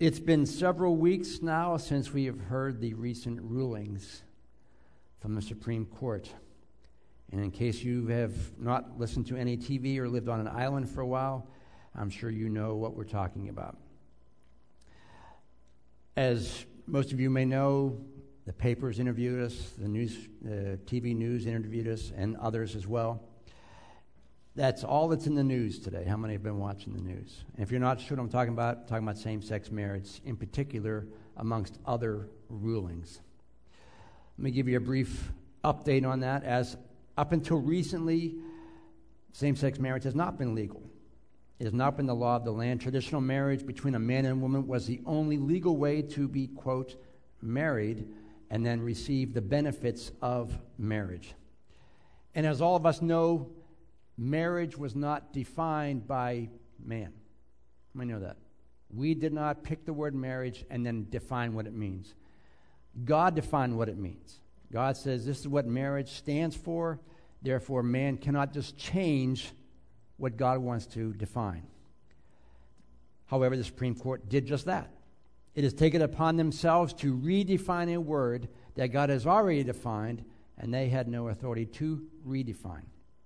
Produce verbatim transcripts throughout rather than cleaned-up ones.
It's been several weeks now since we have heard the recent rulings from the Supreme Court. And in case you have not listened to any T V or lived on an island for a while, I'm sure you know what we're talking about. As most of you may know, the papers interviewed us, the news, uh, T V news interviewed us, and others as well. That's all that's in the news today. How many have been watching the news? And if you're not sure what I'm talking about, I'm talking about same-sex marriage, in particular, amongst other rulings. Let me give you a brief update on that. As up until recently, same-sex marriage has not been legal. It has not been the law of the land. Traditional marriage between a man and a woman was the only legal way to be, quote, married and then receive the benefits of marriage. And as all of us know, marriage was not defined by man. I know that. We did not pick the word marriage and then define what it means. God defined what it means. God says this is what marriage stands for. Therefore, man cannot just change what God wants to define. However, the Supreme Court did just that. It has taken upon themselves to redefine a word that God has already defined, and they had no authority to redefine.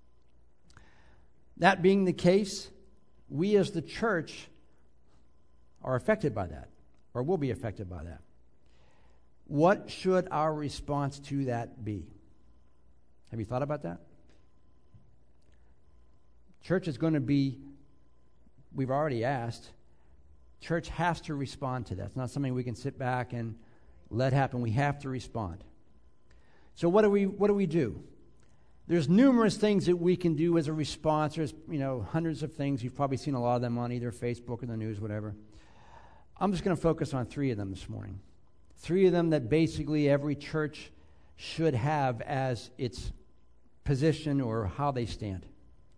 That being the case, we as the church are affected by that, or will be affected by that. What should our response to that be? Have you thought about that? Church is going to be, we've already asked, church has to respond to that. It's not something we can sit back and let happen. We have to respond. So what do we what do we do? There's numerous things that we can do as a response. There's, you know, hundreds of things. You've probably seen a lot of them on either Facebook or the news, whatever. I'm just going to focus on three of them this morning. Three of them that basically every church should have as its position or how they stand.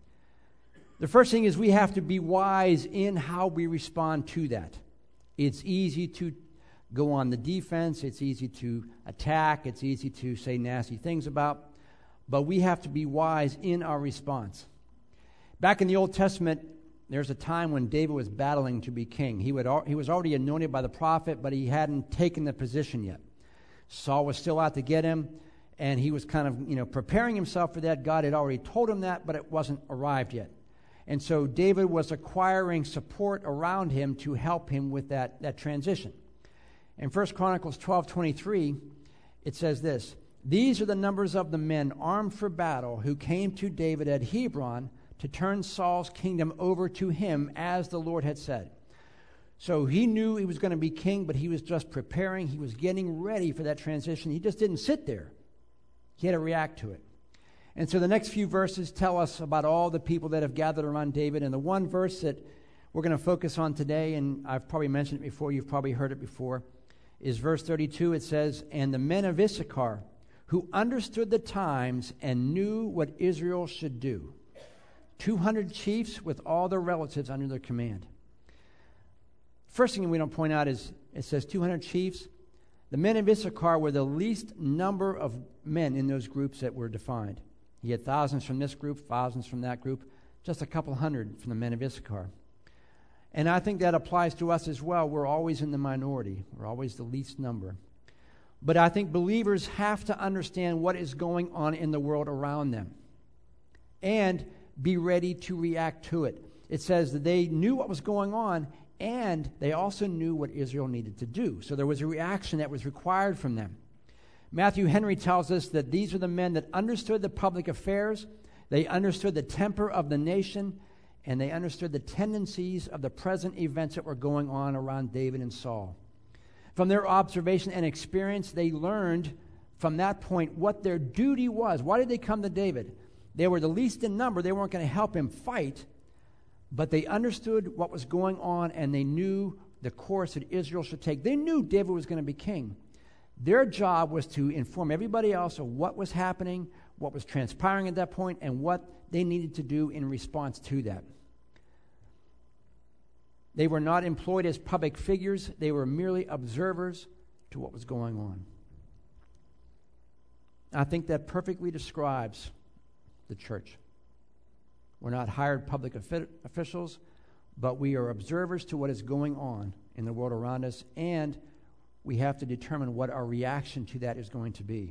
The first thing is we have to be wise in how we respond to that. It's easy to go on the defense. It's easy to attack. It's easy to say nasty things about. But we have to be wise in our response. Back in the Old Testament, there's a time when David was battling to be king. He, would, he was already anointed by the prophet, but he hadn't taken the position yet. Saul was still out to get him, and he was kind of, you know, preparing himself for that. God had already told him that, but it wasn't arrived yet. And so David was acquiring support around him to help him with that, that transition. In First Chronicles twelve twenty-three, it says this, "These are the numbers of the men armed for battle who came to David at Hebron to turn Saul's kingdom over to him as the Lord had said." So he knew he was going to be king, but he was just preparing. He was getting ready for that transition. He just didn't sit there. He had to react to it. And so the next few verses tell us about all the people that have gathered around David. And the one verse that we're going to focus on today, and I've probably mentioned it before, you've probably heard it before, is verse thirty-two. It says, "And the men of Issachar, who understood the times and knew what Israel should do, two hundred chiefs with all their relatives under their command." First thing we don't point out is it says two hundred chiefs. The men of Issachar were the least number of men in those groups that were defined. You had thousands from this group, thousands from that group, just a couple hundred from the men of Issachar. And I think that applies to us as well. We're always in the minority. We're always the least number. But I think believers have to understand what is going on in the world around them and be ready to react to it. It says that they knew what was going on, and they also knew what Israel needed to do. So there was a reaction that was required from them. Matthew Henry tells us that these are the men that understood the public affairs, they understood the temper of the nation, and they understood the tendencies of the present events that were going on around David and Saul. From their observation and experience, they learned from that point what their duty was. Why did they come to David? They were the least in number. They weren't going to help him fight, but they understood what was going on, and they knew the course that Israel should take. They knew David was going to be king. Their job was to inform everybody else of what was happening, what was transpiring at that point, and what they needed to do in response to that. They were not employed as public figures. They were merely observers to what was going on. I think that perfectly describes the church. We're not hired public officials, but we are observers to what is going on in the world around us, and we have to determine what our reaction to that is going to be.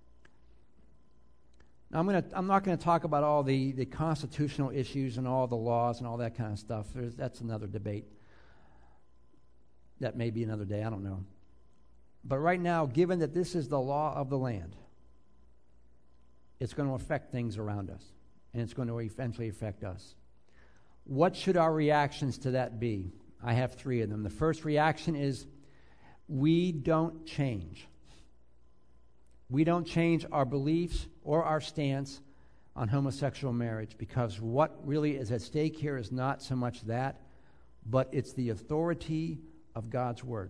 Now, I'm, gonna, I'm not going to talk about all the, the constitutional issues and all the laws and all that kind of stuff. There's, that's another debate. That may be another day, I don't know. But right now, given that this is the law of the land, it's going to affect things around us, and it's going to eventually affect us. What should our reactions to that be? I have three of them. The first reaction is we don't change. We don't change our beliefs or our stance on homosexual marriage, because what really is at stake here is not so much that, but it's the authority of God's Word.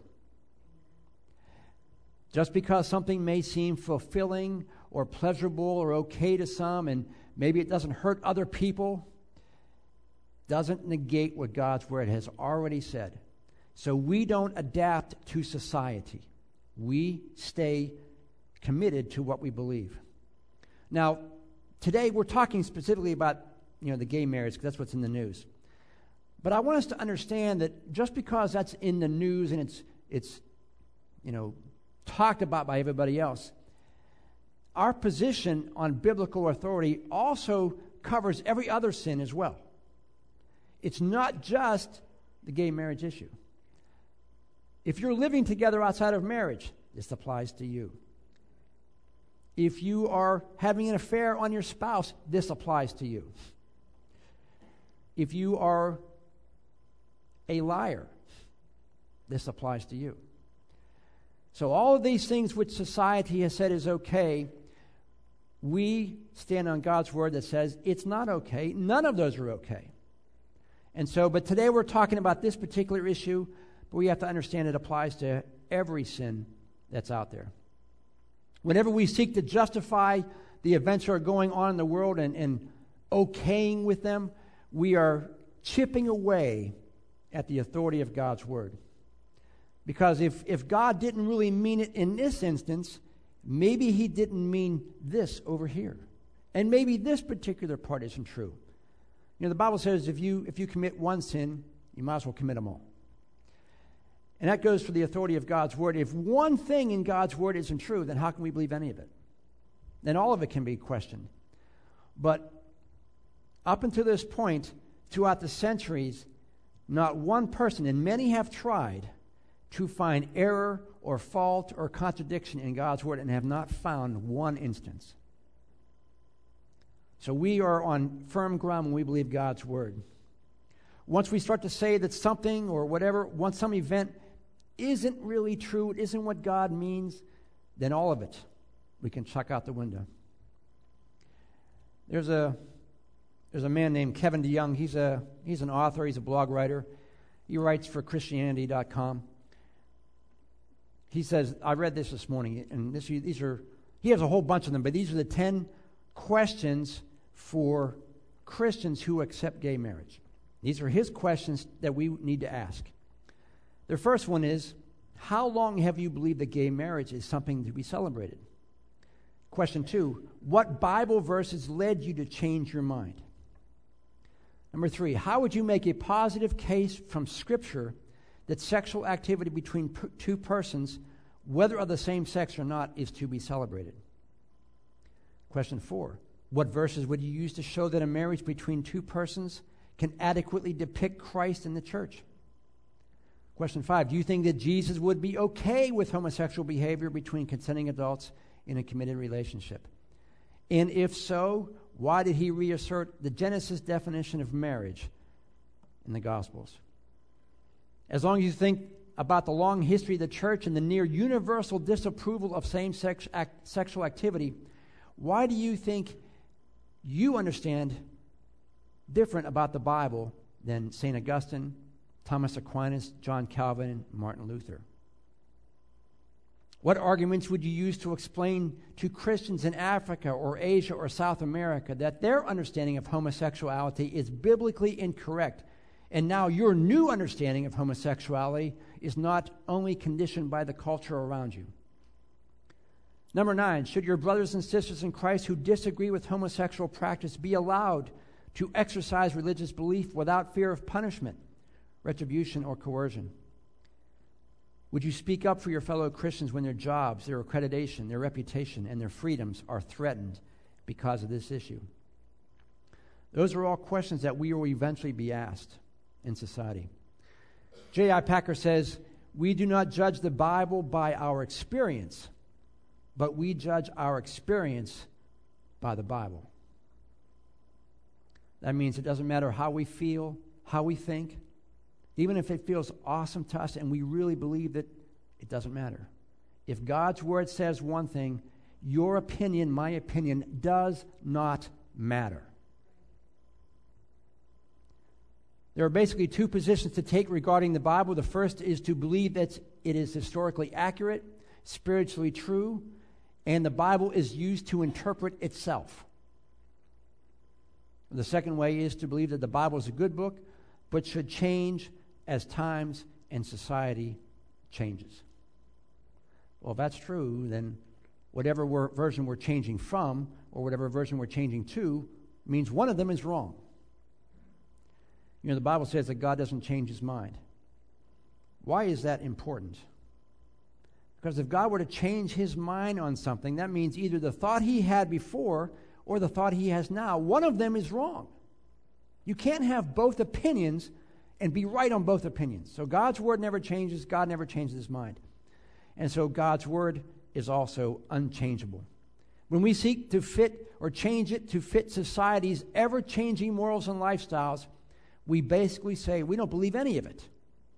Just because something may seem fulfilling or pleasurable or okay to some, and maybe it doesn't hurt other people, doesn't negate what God's Word has already said. So we don't adapt to society. We stay committed to what we believe. Now, today we're talking specifically about, you know, the gay marriage, because that's what's in the news. But I want us to understand that just because that's in the news and it's it's you know talked about by everybody else, our position on biblical authority also covers every other sin as well. It's not just the gay marriage issue. If you're living together outside of marriage, this applies to you. If you are having an affair on your spouse, this applies to you. If you are a liar, this applies to you. So all of these things which society has said is okay, we stand on God's Word that says it's not okay. None of those are okay. And so, but today we're talking about this particular issue, but we have to understand it applies to every sin that's out there. Whenever we seek to justify the events that are going on in the world and, and okaying with them, we are chipping away at the authority of God's Word. Because if, if God didn't really mean it in this instance, maybe He didn't mean this over here. And maybe this particular part isn't true. You know, the Bible says if you if you commit one sin, you might as well commit them all. And that goes for the authority of God's Word. If one thing in God's Word isn't true, then how can we believe any of it? Then all of it can be questioned. But up until this point, throughout the centuries, not one person, and many have tried, to find error or fault or contradiction in God's Word and have not found one instance. So we are on firm ground when we believe God's Word. Once we start to say that something or whatever, once some event isn't really true, it isn't what God means, then all of it we can chuck out the window. There's a there's a man named Kevin DeYoung. He's a he's an author. He's a blog writer. He writes for Christianity dot com. He says, I read this this morning, and this, these are he has a whole bunch of them, but these are the ten questions for Christians who accept gay marriage. These are his questions that we need to ask. The first one is, how long have you believed that gay marriage is something to be celebrated? Question two, what Bible verses led you to change your mind? Number three, how would you make a positive case from Scripture that sexual activity between p- two persons, whether of the same sex or not, is to be celebrated? Question four, what verses would you use to show that a marriage between two persons can adequately depict Christ in the church? Question five, do you think that Jesus would be okay with homosexual behavior between consenting adults in a committed relationship? And if so, why did he reassert the Genesis definition of marriage in the Gospels? As long as you think about the long history of the church and the near universal disapproval of same-sex act, sexual activity, why do you think you understand different about the Bible than Saint Augustine, Thomas Aquinas, John Calvin, and Martin Luther? What arguments would you use to explain to Christians in Africa or Asia or South America that their understanding of homosexuality is biblically incorrect, and now your new understanding of homosexuality is not only conditioned by the culture around you? Number nine, should your brothers and sisters in Christ who disagree with homosexual practice be allowed to exercise religious belief without fear of punishment, retribution, or coercion? Would you speak up for your fellow Christians when their jobs, their accreditation, their reputation, and their freedoms are threatened because of this issue? Those are all questions that we will eventually be asked in society. J I Packer says, we do not judge the Bible by our experience, but we judge our experience by the Bible. That means it doesn't matter how we feel, how we think, even if it feels awesome to us and we really believe that, it doesn't matter. If God's word says one thing, your opinion, my opinion, does not matter. There are basically two positions to take regarding the Bible. The first is to believe that it is historically accurate, spiritually true, and the Bible is used to interpret itself. The second way is to believe that the Bible is a good book, but should change as times and society changes. Well, if that's true, then whatever we're, version we're changing from, or whatever version we're changing to, means one of them is wrong. You know, the Bible says that God doesn't change his mind. Why is that important? Because if God were to change his mind on something, that means either the thought he had before or the thought he has now, one of them is wrong. You can't have both opinions and be right on both opinions. So God's word never changes. God never changes his mind. And so God's word is also unchangeable. When we seek to fit or change it to fit society's ever-changing morals and lifestyles, we basically say we don't believe any of it.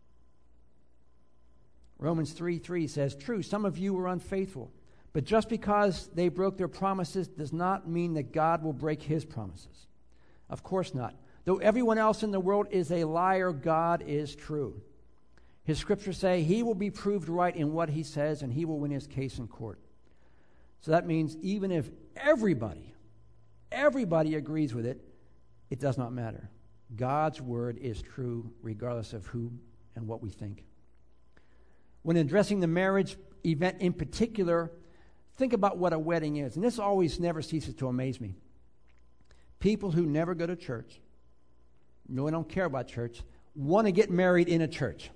Romans three three says, true, some of you were unfaithful, but just because they broke their promises does not mean that God will break his promises. Of course not. Though everyone else in the world is a liar, God is true. His scriptures say he will be proved right in what he says, and he will win his case in court. So that means even if everybody, everybody agrees with it, it does not matter. God's word is true regardless of who and what we think. When addressing the marriage event in particular, think about what a wedding is. And this always never ceases to amaze me. People who never go to church, really don't care about church, want to get married in a church.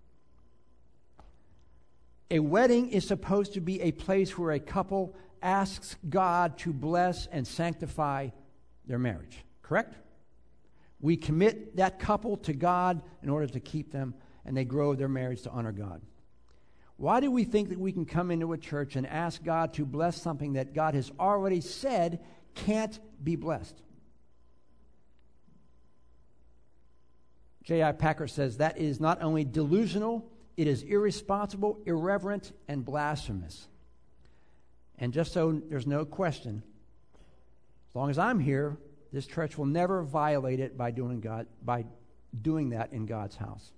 A wedding is supposed to be a place where a couple asks God to bless and sanctify their marriage. Correct? We commit that couple to God in order to keep them, and they grow their marriage to honor God. Why do we think that we can come into a church and ask God to bless something that God has already said can't be blessed? J I Packer says that is not only delusional, it is irresponsible, irreverent, and blasphemous. And just so there's no question, as long as I'm here, this church will never violate it by doing God by doing that in God's house.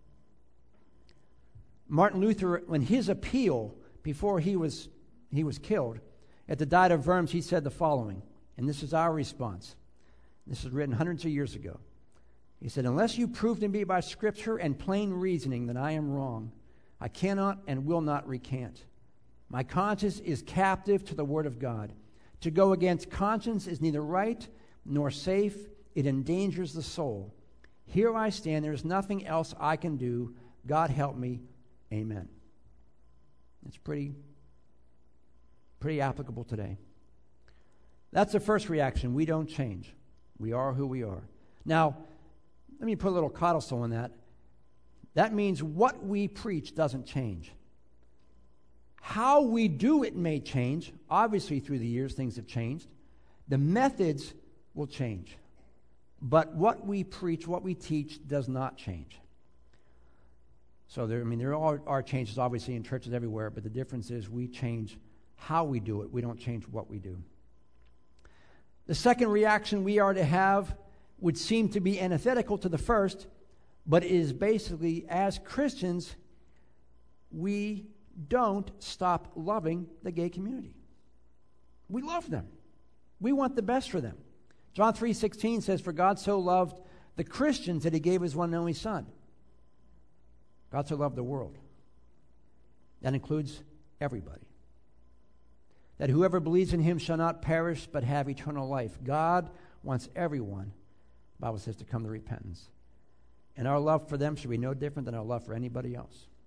Martin Luther, when his appeal before he was he was killed at the Diet of Worms, he said the following, and this is our response. This was written hundreds of years ago. He said, "Unless you prove to me by Scripture and plain reasoning that I am wrong, I cannot and will not recant. My conscience is captive to the Word of God. To go against conscience is neither right nor safe. It endangers the soul. Here I stand. There is nothing else I can do. God help me. Amen." It's pretty, pretty applicable today. That's the first reaction. We don't change. We are who we are. Now, let me put a little codicil on that. That means what we preach doesn't change. How we do it may change. Obviously, through the years, things have changed. The methods will change. But what we preach, what we teach, does not change. So, there, I mean, there are, are changes, obviously, in churches everywhere, but the difference is we change how we do it. We don't change what we do. The second reaction we are to have would seem to be antithetical to the first, but it is basically, as Christians, we don't stop loving the gay community. We love them. We want the best for them. John three sixteen says, "For God so loved the Christians that he gave his one and only Son." God so loved the world. That includes everybody. That whoever believes in him shall not perish but have eternal life. God wants everyone, the Bible says, to come to repentance. And our love for them should be no different than our love for anybody else.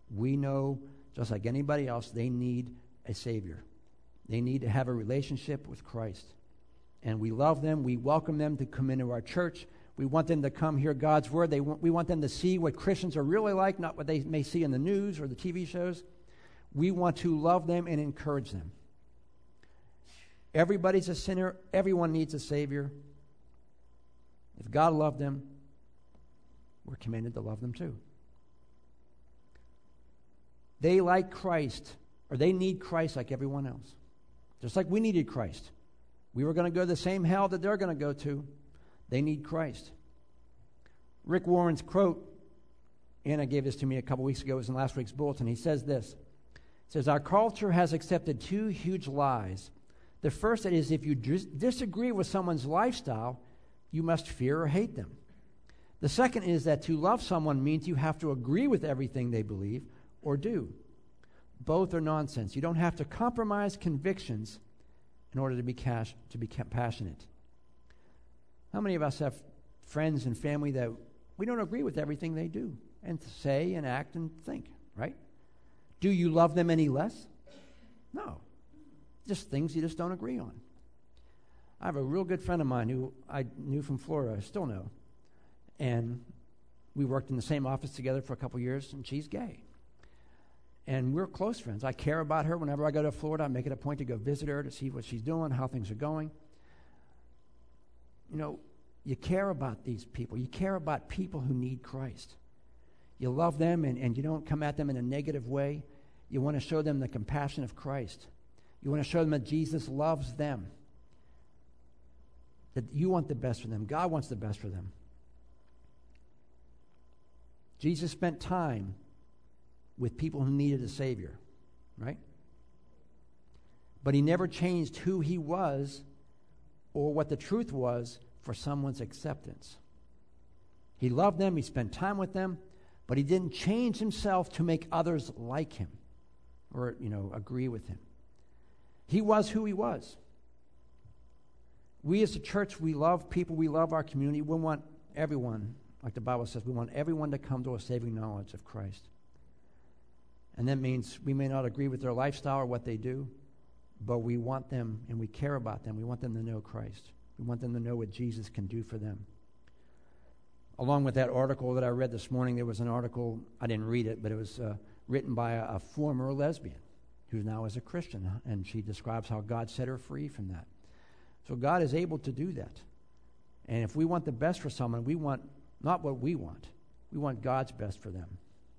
We know, just like anybody else, they need a Savior. They need to have a relationship with Christ. And we love them. We welcome them to come into our church. We want them to come hear God's word. They want, we want them to see what Christians are really like, not what they may see in the news or the T V shows. We want to love them and encourage them. Everybody's a sinner. Everyone needs a Savior. If God loved them, we're commanded to love them too. They like Christ, or they need Christ like everyone else. Just like we needed Christ. We were going to go to the same hell that they're going to go to. They need Christ. Rick Warren's quote, Anna gave this to me a couple weeks ago, it was in last week's bulletin. He says this. He says, our culture has accepted two huge lies. The first is if you dis- disagree with someone's lifestyle, you must fear or hate them. The second is that to love someone means you have to agree with everything they believe or do. Both are nonsense. You don't have to compromise convictions in order to be cash, to be passionate. How many of us have friends and family that we don't agree with everything they do and say and act and think, right? Do you love them any less? No. Just things you just don't agree on. I have a real good friend of mine who I knew from Florida, I still know, and we worked in the same office together for a couple years, and she's gay. And we're close friends. I care about her. Whenever I go to Florida, I make it a point to go visit her to see what she's doing, how things are going. You know, you care about these people. You care about people who need Christ. You love them, and, and you don't come at them in a negative way. You want to show them the compassion of Christ. You want to show them that Jesus loves them. That you want the best for them. God wants the best for them. Jesus spent time with people who needed a Savior, right? But he never changed who he was or what the truth was for someone's acceptance. He loved them, he spent time with them, but he didn't change himself to make others like him or, you know, agree with him. He was who he was. We as a church, we love people, we love our community. We want everyone, like the Bible says, we want everyone to come to a saving knowledge of Christ. And that means we may not agree with their lifestyle or what they do, but we want them and we care about them. We want them to know Christ. We want them to know what Jesus can do for them. Along with that article that I read this morning, there was an article, I didn't read it, but it was uh, written by a, a former lesbian who now is a Christian, and she describes how God set her free from that. So God is able to do that. And if we want the best for someone, we want not what we want. We want God's best for them.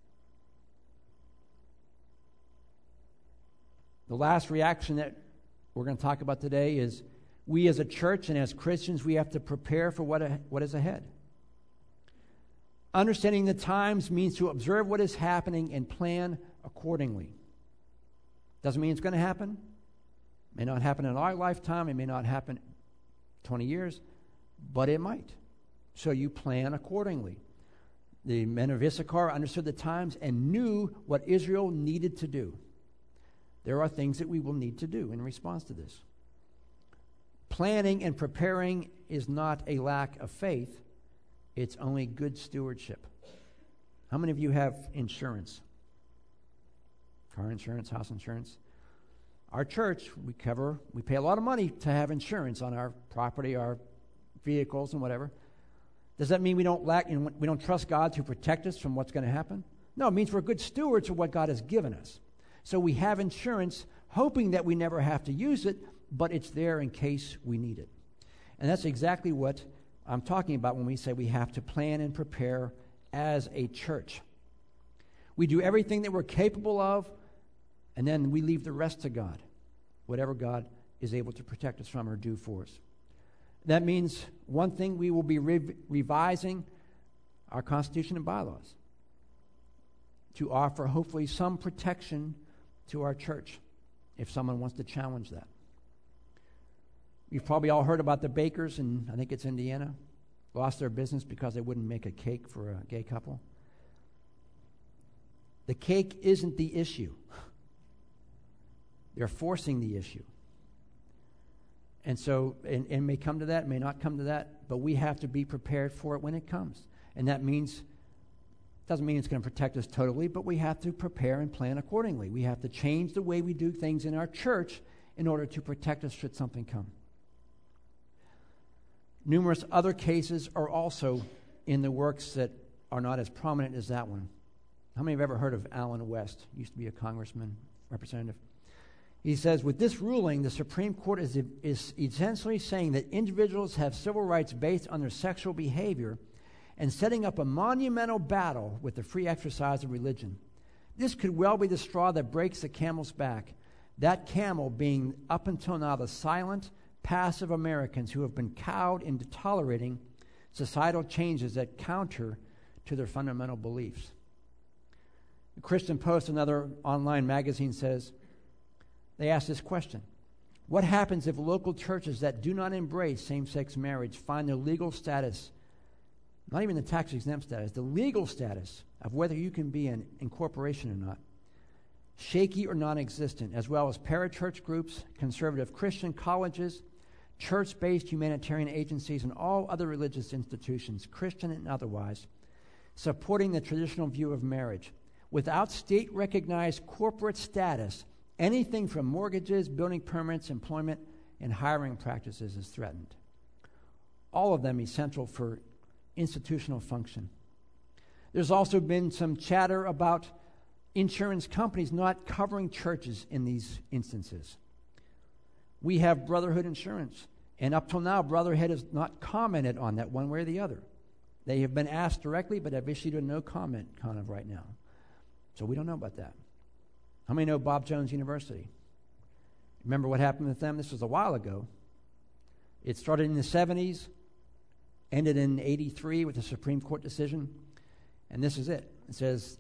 The last reaction that we're going to talk about today is we as a church and as Christians, we have to prepare for what, a, what is ahead. Understanding the times means to observe what is happening and plan accordingly. Doesn't mean it's going to happen. It may not happen in our lifetime. It may not happen twenty years, but it might. So you plan accordingly. The men of Issachar understood the times and knew what Israel needed to do. There are things that we will need to do in response to this. Planning and preparing is not a lack of faith. It's only good stewardship. How many of you have insurance? Car insurance, house insurance? Our church, we cover, we pay a lot of money to have insurance on our property, our vehicles, and whatever. Does that mean we don't lack, and we don't trust God to protect us from what's going to happen? No, it means we're good stewards of what God has given us. So we have insurance, hoping that we never have to use it, but it's there in case we need it. And that's exactly what I'm talking about when we say we have to plan and prepare as a church. We do everything that we're capable of, and then we leave the rest to God, whatever God is able to protect us from or do for us. That means one thing, we will be re- revising our Constitution and bylaws to offer hopefully some protection to our church if someone wants to challenge that. You've probably all heard about the bakers in, I think it's Indiana, lost their business because they wouldn't make a cake for a gay couple. The cake isn't the issue. They're forcing the issue. And so, and, and it may come to that, it may not come to that, but we have to be prepared for it when it comes. And that means Doesn't mean it's going to protect us totally, but we have to prepare and plan accordingly. We have to change the way we do things in our church in order to protect us should something come. Numerous other cases are also in the works that are not as prominent as that one. How many have ever heard of Allen West? Used to be a congressman, representative. He says, with this ruling, the Supreme Court is, is essentially saying that individuals have civil rights based on their sexual behavior and setting up a monumental battle with the free exercise of religion. This could well be the straw that breaks the camel's back, that camel being up until now the silent, passive Americans who have been cowed into tolerating societal changes that counter to their fundamental beliefs. The Christian Post, another online magazine, says, they ask this question: what happens if local churches that do not embrace same-sex marriage find their legal status, not even the tax-exempt status, the legal status of whether you can be an incorporation or not, shaky or non-existent, as well as parachurch groups, conservative Christian colleges, church-based humanitarian agencies, and all other religious institutions, Christian and otherwise, supporting the traditional view of marriage. Without state-recognized corporate status, anything from mortgages, building permits, employment, and hiring practices is threatened. All of them essential for institutional function. There's also been some chatter about insurance companies not covering churches in these instances. We have Brotherhood Insurance, and up till now, Brotherhood has not commented on that one way or the other. They have been asked directly, but have issued a no comment kind of right now. So we don't know about that. How many know Bob Jones University? Remember what happened with them? This was a while ago. It started in the seventies, ended in eighty-three with a Supreme Court decision, and this is it. It says,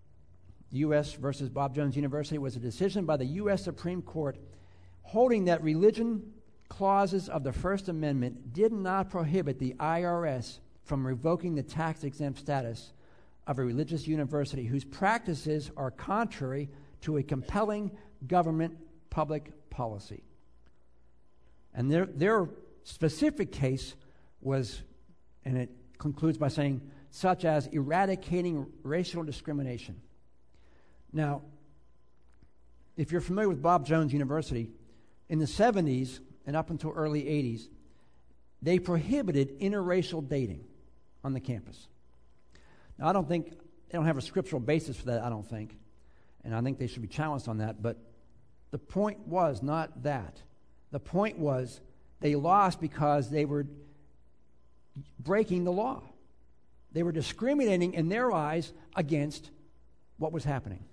U S versus Bob Jones University was a decision by the U S Supreme Court holding that religion clauses of the First Amendment did not prohibit the I R S from revoking the tax-exempt status of a religious university whose practices are contrary to a compelling government public policy. And their, their specific case was, and it concludes by saying, such as eradicating racial discrimination. Now, if you're familiar with Bob Jones University, in the seventies and up until early eighties, they prohibited interracial dating on the campus. Now, I don't think, they don't have a scriptural basis for that, I don't think. And I think they should be challenged on that. But the point was not that. The point was they lost because they were breaking the law. They were discriminating in their eyes against what was happening.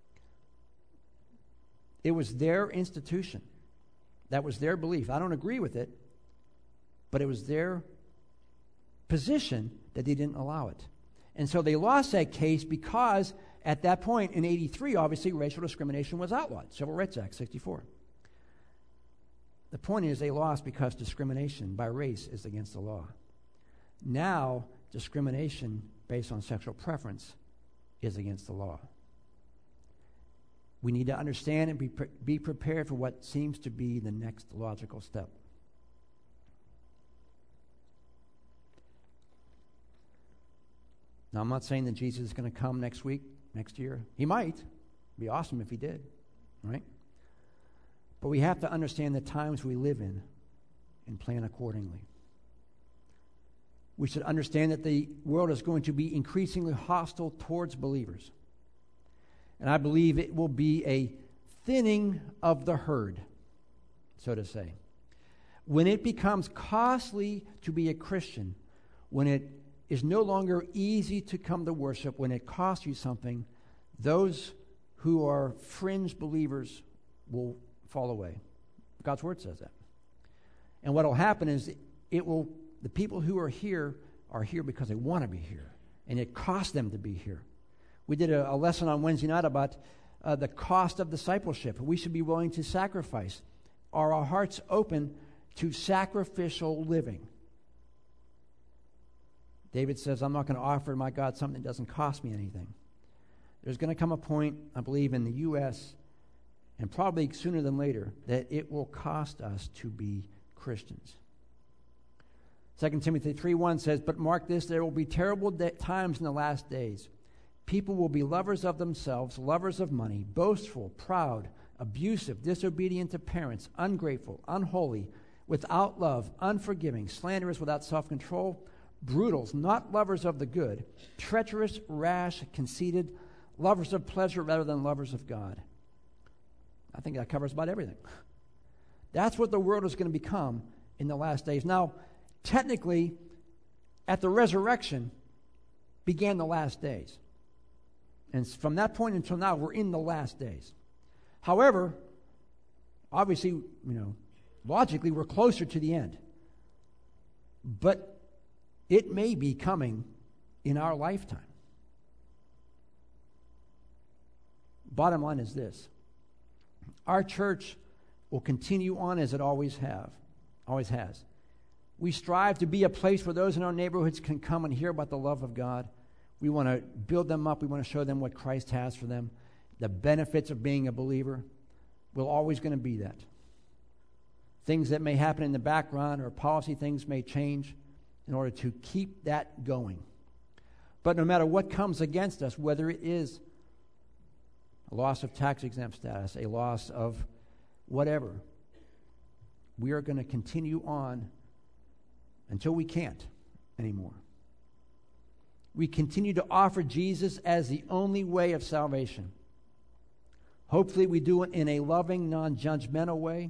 It was their institution. That was their belief. I don't agree with it, but it was their position that they didn't allow it. And so they lost that case because at that point, in eighty-three, obviously, racial discrimination was outlawed. Civil Rights Act, sixty-four. The point is they lost because discrimination by race is against the law. Now, discrimination based on sexual preference is against the law. We need to understand and be, pre- be prepared for what seems to be the next logical step. Now, I'm not saying that Jesus is going to come next week, next year. He might. It'd be awesome if he did, right? But we have to understand the times we live in and plan accordingly. We should understand that the world is going to be increasingly hostile towards believers. And I believe it will be a thinning of the herd, so to say. When it becomes costly to be a Christian, when it is no longer easy to come to worship, when it costs you something, those who are fringe believers will fall away. God's word says that. And what will happen is it will, the people who are here are here because they want to be here, and it costs them to be here. We did a, a lesson on Wednesday night about uh, the cost of discipleship. We should be willing to sacrifice. Are our hearts open to sacrificial living? David says, I'm not going to offer my God something that doesn't cost me anything. There's going to come a point, I believe, in the U S, and probably sooner than later, that it will cost us to be Christians. Second Timothy three one says, but mark this, there will be terrible de- times in the last days. People will be lovers of themselves, lovers of money, boastful, proud, abusive, disobedient to parents, ungrateful, unholy, without love, unforgiving, slanderous, without self-control, brutals, not lovers of the good, treacherous, rash, conceited, lovers of pleasure rather than lovers of God. I think that covers about everything. That's what the world is going to become in the last days. Now, technically, at the resurrection began the last days. And from that point until now, we're in the last days. However, obviously, you know, logically, we're closer to the end. But it may be coming in our lifetime. Bottom line is this. Our church will continue on as it always have, always has. We strive to be a place where those in our neighborhoods can come and hear about the love of God. We want to build them up. We want to show them what Christ has for them. The benefits of being a believer. We're always going to be that. Things that may happen in the background or policy things may change in order to keep that going. But no matter what comes against us, whether it is a loss of tax-exempt status, a loss of whatever, we are going to continue on until we can't anymore. We continue to offer Jesus as the only way of salvation. Hopefully we do it in a loving, non-judgmental way.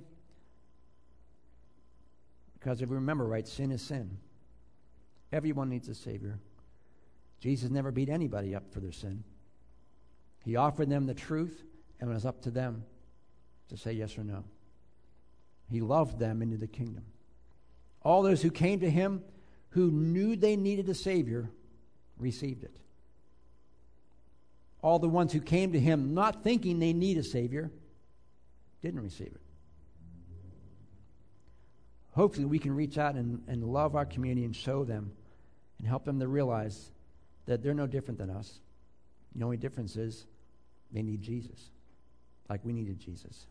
Because if we remember right, sin is sin. Everyone needs a Savior. Jesus never beat anybody up for their sin. He offered them the truth, and it was up to them to say yes or no. He loved them into the kingdom. All those who came to him, who knew they needed a Savior, received it. All the ones who came to him not thinking they need a Savior didn't receive it. Hopefully we can reach out and, and love our community and show them and help them to realize that they're no different than us. The only difference is they need Jesus, like we needed Jesus.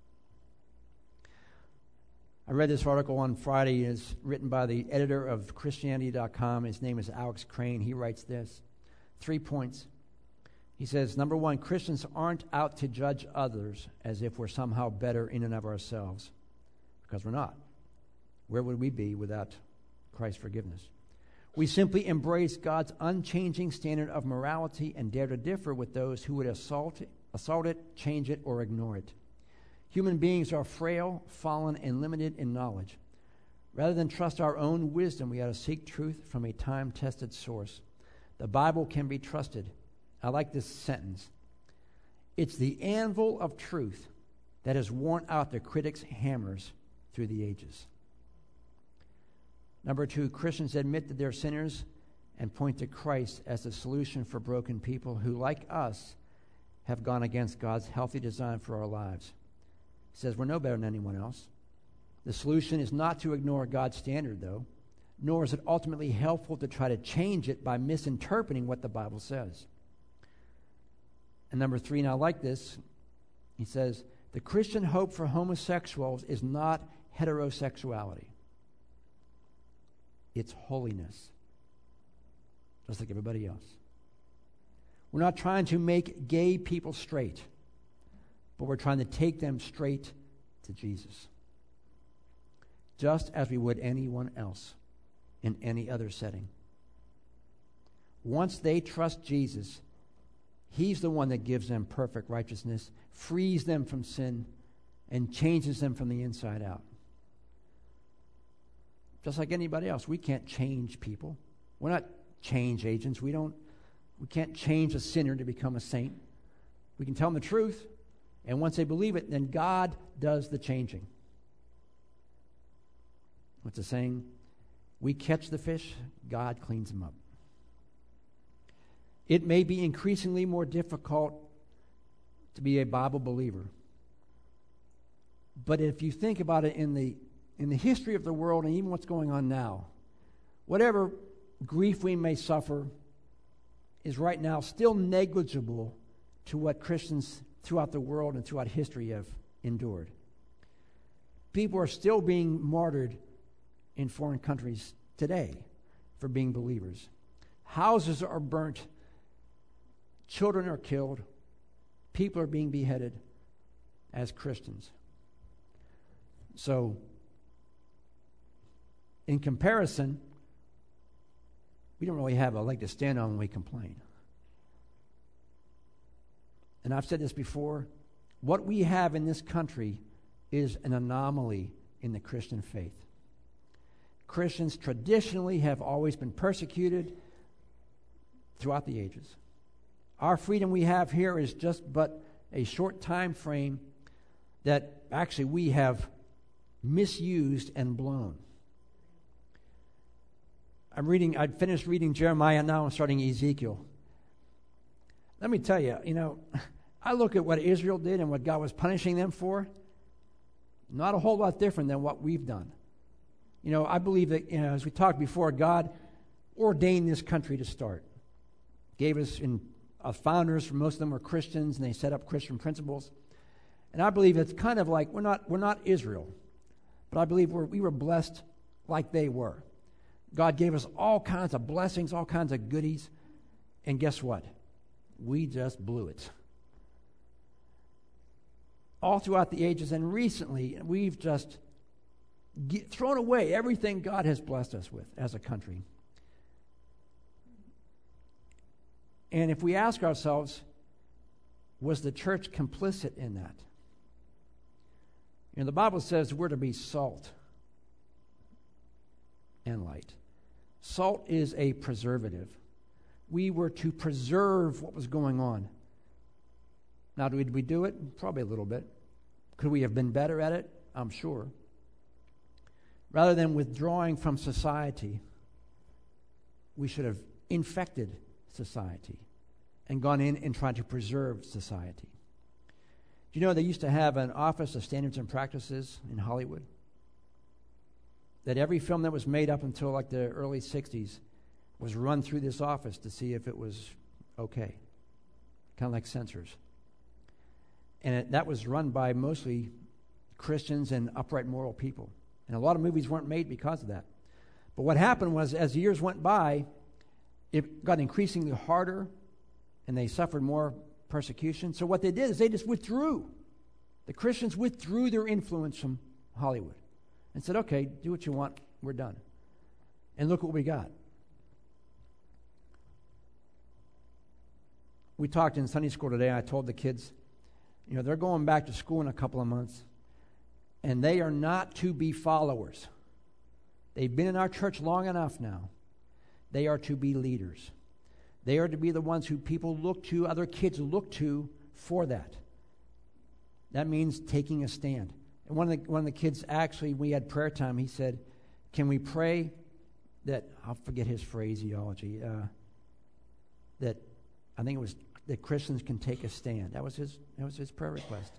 I read this article on Friday. It's written by the editor of Christianity dot com. His name is Alex Crane. He writes this. Three points. He says, number one, Christians aren't out to judge others as if we're somehow better in and of ourselves, because we're not. Where would we be without Christ's forgiveness? We simply embrace God's unchanging standard of morality and dare to differ with those who would assault it, assault it, change it, or ignore it. Human beings are frail, fallen, and limited in knowledge. Rather than trust our own wisdom, we ought to seek truth from a time-tested source. The Bible can be trusted. I like this sentence. It's the anvil of truth that has worn out the critics' hammers through the ages. Number two, Christians admit that they're sinners and point to Christ as the solution for broken people who, like us, have gone against God's healthy design for our lives. He says we're no better than anyone else. The solution is not to ignore God's standard, though, nor is it ultimately helpful to try to change it by misinterpreting what the Bible says. And number three, and I like this, he says, the Christian hope for homosexuals is not heterosexuality. It's holiness, just like everybody else. We're not trying to make gay people straight, but we're trying to take them straight to Jesus, just as we would anyone else in any other setting. Once they trust Jesus, he's the one that gives them perfect righteousness, frees them from sin, and changes them from the inside out. Just like anybody else, we can't change people. We're not change agents. We don't. We can't change a sinner to become a saint. We can tell them the truth, and once they believe it, then God does the changing. What's the saying? We catch the fish, God cleans them up. It may be increasingly more difficult to be a Bible believer. But if you think about it in the in the history of the world and even what's going on now, whatever grief we may suffer is right now still negligible to what Christians throughout the world and throughout history have endured. People are still being martyred in foreign countries today for being believers. Houses are burnt children are killed, people are being beheaded as Christians. So, in comparison, we don't really have a leg to stand on when we complain. And I've said this before, what we have in this country is an anomaly in the Christian faith. Christians traditionally have always been persecuted throughout the ages. Our freedom we have here is just but a short time frame that actually we have misused and blown. I'm reading, I'd finished reading Jeremiah, now I'm starting Ezekiel. Let me tell you, you know, I look at what Israel did and what God was punishing them for, not a whole lot different than what we've done. You know, I believe that, you know, as we talked before, God ordained this country to start. Gave us, in uh, founders, most of them were Christians, and they set up Christian principles. And I believe it's kind of like, we're not, we're not Israel, but I believe we're, we were blessed like they were. God gave us all kinds of blessings, all kinds of goodies, and guess what? We just blew it. All throughout the ages, and recently, we've just get, thrown away everything God has blessed us with as a country. And if we ask ourselves, was the church complicit in that? You know, the Bible says we're to be salt and light. Salt is a preservative. We were to preserve what was going on. Now, did we do it? Probably a little bit. Could we have been better at it? I'm sure. Rather than withdrawing from society, we should have infected society and gone in and tried to preserve society. Do you know they used to have an Office of Standards and Practices in Hollywood? That every film that was made up until like the early sixties was run through this office to see if it was okay. Kind of like censors. And it, that was run by mostly Christians and upright moral people. And a lot of movies weren't made because of that. But what happened was, as the years went by, it got increasingly harder, and they suffered more persecution. So what they did is they just withdrew. The Christians withdrew their influence from Hollywood and said, okay, do what you want, we're done. And look what we got. We talked in Sunday school today, I told the kids, you know, they're going back to school in a couple of months, and they are not to be followers. They've been in our church long enough now. They are to be leaders. They are to be the ones who people look to, other kids look to for that. That means taking a stand. And one of the, one of the kids, actually, we had prayer time, he said, can we pray that, I'll forget his phraseology, uh, that I think it was that Christians can take a stand. That was his, that was his prayer request.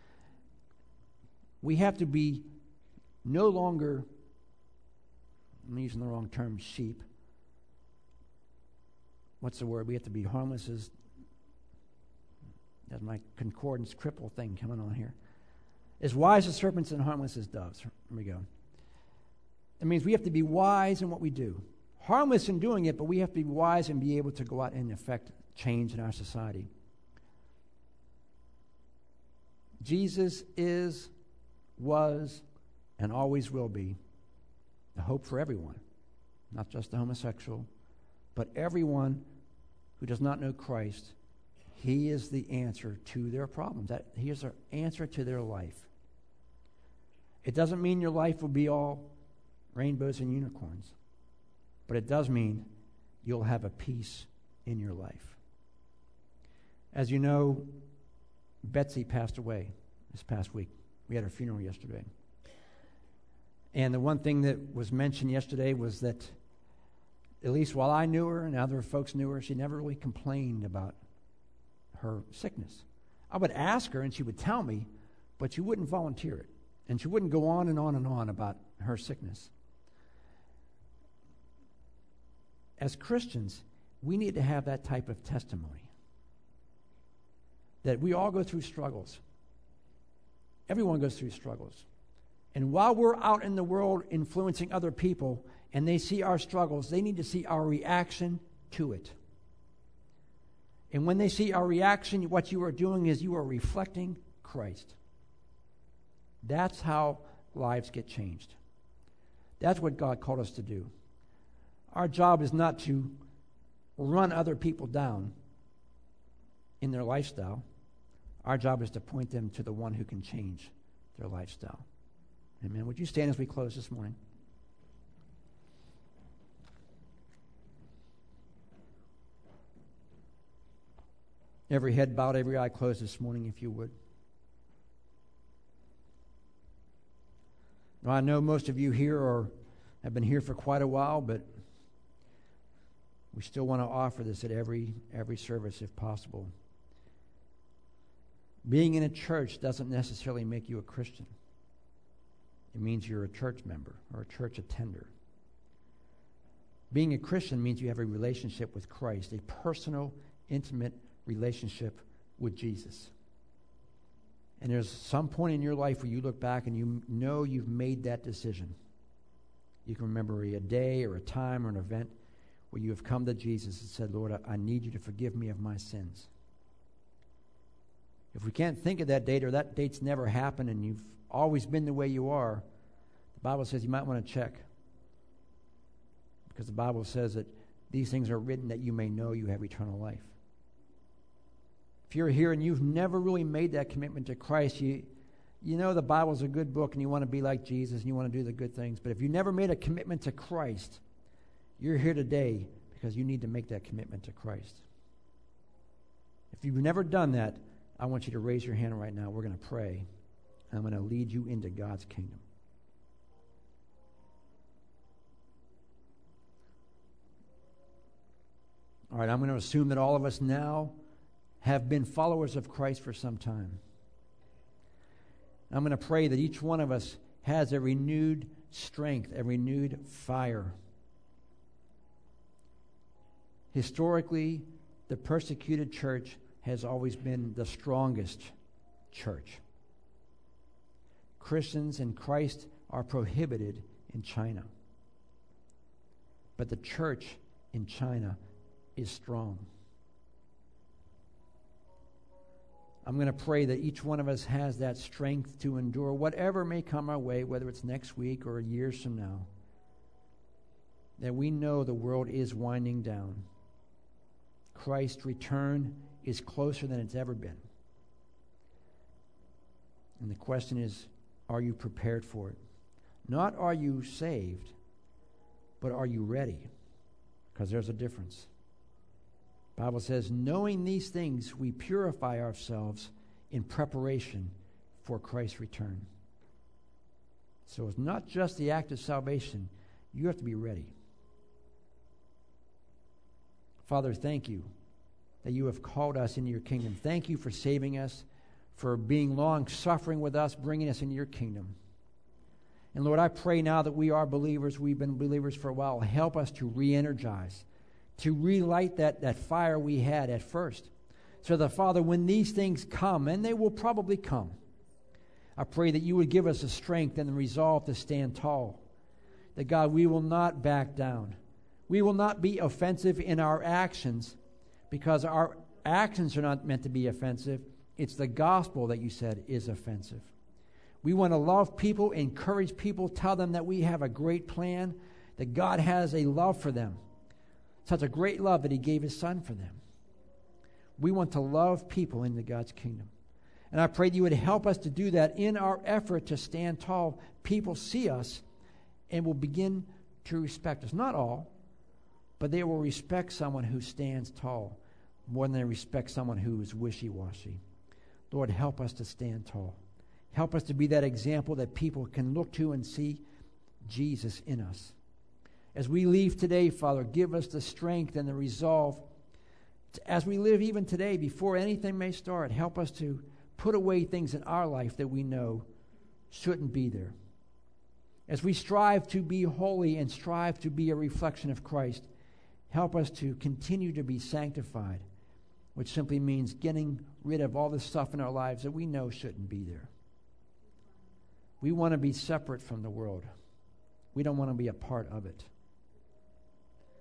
We have to be no longer, I'm using the wrong term, sheep. What's the word? We have to be harmless as, that's my concordance cripple thing coming on here. As wise as serpents and harmless as doves. Here we go. It means we have to be wise in what we do. Harmless in doing it, but we have to be wise and be able to go out and affect change in our society. Jesus is, was, and always will be the hope for everyone, not just the homosexual, but everyone who does not know Christ. He is the answer to their problems. That he is the answer to their life. It doesn't mean your life will be all rainbows and unicorns, but it does mean you'll have a peace in your life. As you know, Betsy passed away this past week. We had her funeral yesterday. And the one thing that was mentioned yesterday was that, at least while I knew her and other folks knew her, she never really complained about her sickness. I would ask her and she would tell me, but she wouldn't volunteer it. And she wouldn't go on and on and on about her sickness. As Christians, we need to have that type of testimony. That we all go through struggles. Everyone goes through struggles. And while we're out in the world influencing other people and they see our struggles, they need to see our reaction to it. And when they see our reaction, what you are doing is you are reflecting Christ. That's how lives get changed. That's what God called us to do. Our job is not to run other people down in their lifestyle. Our job is to point them to the one who can change their lifestyle. Amen. Would you stand as we close this morning? Every head bowed, every eye closed this morning, if you would. Now, I know most of you here are, have been here for quite a while, but we still want to offer this at every every service if possible. Being in a church doesn't necessarily make you a Christian. It means you're a church member or a church attender. Being a Christian means you have a relationship with Christ, a personal, intimate relationship with Jesus. And there's some point in your life where you look back and you know you've made that decision. You can remember a day or a time or an event where you have come to Jesus and said, Lord, I, I need you to forgive me of my sins. If we can't think of that date or that date's never happened and you've always been the way you are, the Bible says you might want to check. Because the Bible says that these things are written that you may know you have eternal life. If you're here and you've never really made that commitment to Christ, you you know the Bible's a good book and you want to be like Jesus and you want to do the good things. But if you never made a commitment to Christ, you're here today because you need to make that commitment to Christ. If you've never done that, I want you to raise your hand right now. We're going to pray. I'm going to lead you into God's kingdom. All right, I'm going to assume that all of us now have been followers of Christ for some time. I'm going to pray that each one of us has a renewed strength, a renewed fire. Historically, the persecuted church has always been the strongest church. Christians in Christ are prohibited in China. But the church in China is strong. I'm going to pray that each one of us has that strength to endure whatever may come our way, whether it's next week or years from now. That we know the world is winding down. Christ's return is closer than it's ever been. And the question is, are you prepared for it? Not are you saved, but are you ready? Because there's a difference. The Bible says, knowing these things, we purify ourselves in preparation for Christ's return. So it's not just the act of salvation. You have to be ready. Father, thank you that you have called us into your kingdom. Thank you for saving us, for being long-suffering with us, bringing us into your kingdom. And Lord, I pray now that we are believers. We've been believers for a while. Help us to re-energize, to relight that, that fire we had at first. So that, Father, when these things come, and they will probably come, I pray that you would give us the strength and the resolve to stand tall. That, God, we will not back down. We will not be offensive in our actions, because our actions are not meant to be offensive. It's the gospel that you said is offensive. We want to love people, encourage people, tell them that we have a great plan, that God has a love for them. Such a great love that he gave his son for them. We want to love people into God's kingdom. And I pray that you would help us to do that in our effort to stand tall. People see us and will begin to respect us. Not all, but they will respect someone who stands tall more than they respect someone who is wishy-washy. Lord, help us to stand tall. Help us to be that example that people can look to and see Jesus in us. As we leave today, Father, give us the strength and the resolve. As we live even today, before anything may start, help us to put away things in our life that we know shouldn't be there. As we strive to be holy and strive to be a reflection of Christ, help us to continue to be sanctified, which simply means getting rid of all the stuff in our lives that we know shouldn't be there. We want to be separate from the world. We don't want to be a part of it.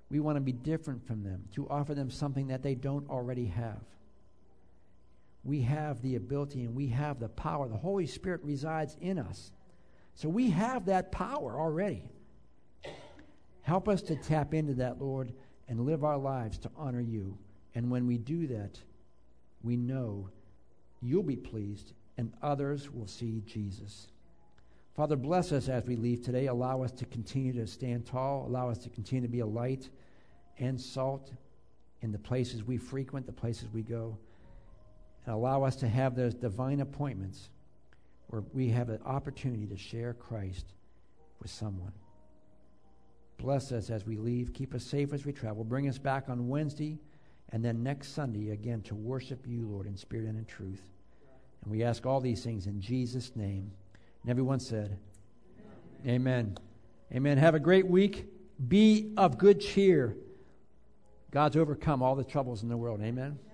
We want to be different from them, to offer them something that they don't already have. We have the ability and we have the power. The Holy Spirit resides in us. So we have that power already. Help us to tap into that, Lord, and live our lives to honor you. And when we do that, we know you'll be pleased and others will see Jesus. Father, bless us as we leave today. Allow us to continue to stand tall. Allow us to continue to be a light and salt in the places we frequent, the places we go. And allow us to have those divine appointments where we have an opportunity to share Christ with someone. Bless us as we leave. Keep us safe as we travel. Bring us back on Wednesday and then next Sunday again to worship you, Lord, in spirit and in truth. And we ask all these things in Jesus' name. And everyone said, Amen. Amen. Amen. Have a great week. Be of good cheer. God's overcome all the troubles in the world. Amen.